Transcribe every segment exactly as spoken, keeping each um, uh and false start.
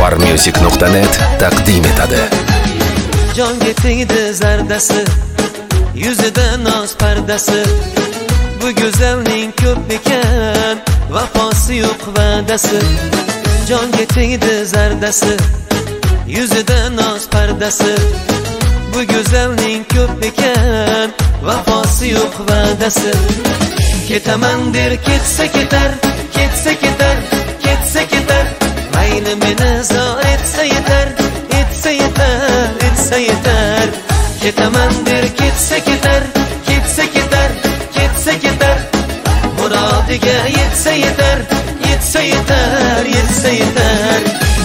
farmusic nuqta net taqdim etadi. Jonga tegdi zardasi, yuzida noz pardasi. Bu go'zalning ko'p ekan, vafosi yo'q va'dasi. Jonga tegdi zardasi, yuzida noz pardasi. Bu go'zalning ko'p ekan, vafosi yo'q va'dasi. Ketaman der ketsa ketar, ketsa ketar, ketsa ketar. Mayli meni zor etsa yetar, etsa yetar, etsa yetar. Ketaman der ketsa ketar, ketsa ketar, ketsa ketar. Murodiga yetsa yetar, yetsa yetar, yetsa yetar.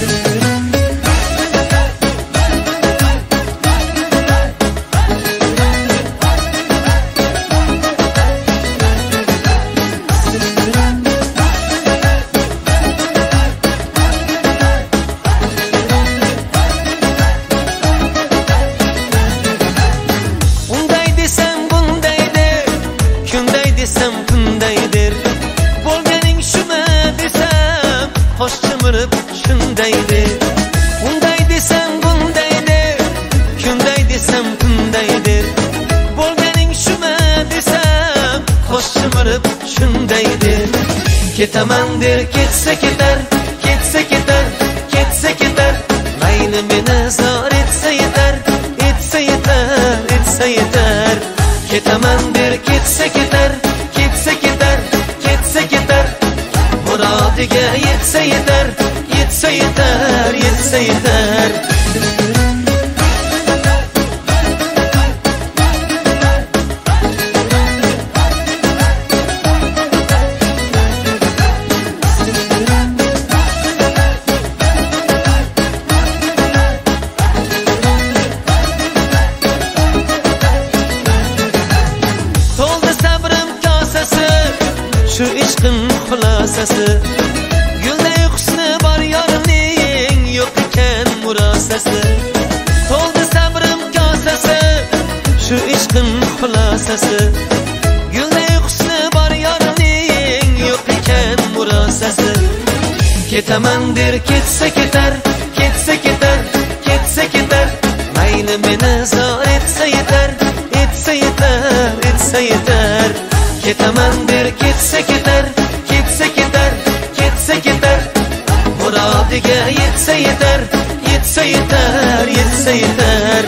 Hoş çımirib shundaydi. Unday desam bundaydi, kunday desam kundaydir. Bo'lganing shuma desam, hoş çımirib shundaydi. Ketaman der ketsa ketar, ketsa ketar, ketsa ketar. Mayli meni zor etsa yetar, etsa yetar, etsa yetar. Ketaman der ketsa ketar, ketsa ketar, ketsa ketar. Murodiga yetsa yetar, yetsa yetar, yetsa yetar. To'ldi sabrim kosasi, shu ishqim xulosasi. Gulday husni bor yorimning, yo'q ekan murosasi. To'ldi sabrim kosasi, shu ishqim xulosasi. Gulday husni bor yorimning, yo'q ekan murosasi. Ketaman der ketsa ketar, ketsa ketar, ketsa ketar. Mayli meni zor etsa yetar, etsa yetar, etsa yetar. Ketaman der ketsa ketar, ketsa ketar, ketsa ketar. Murodiga yetsa yetar, yetsa yetar, yetsa yetar.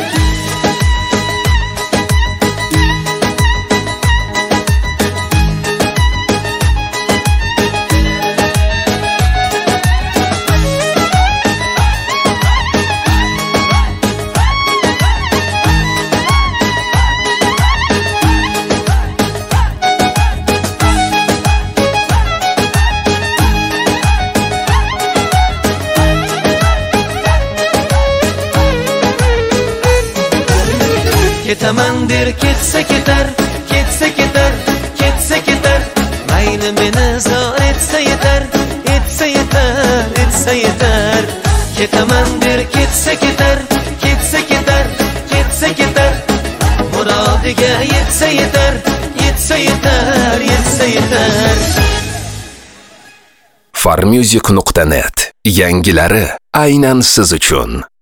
Ketaman der ketsa ketar, ketsa ketar, ketsa ketar. Mayli meni zor etsa yetar, etsa yetar, etsa yetar. Ketaman der ketsa ketar, ketsa ketar, ketsa ketar. Murodiga yetsa yetar, yetsa yetar, yetsa yetar. farmusic nuqta net yangilari aynan siz uchun.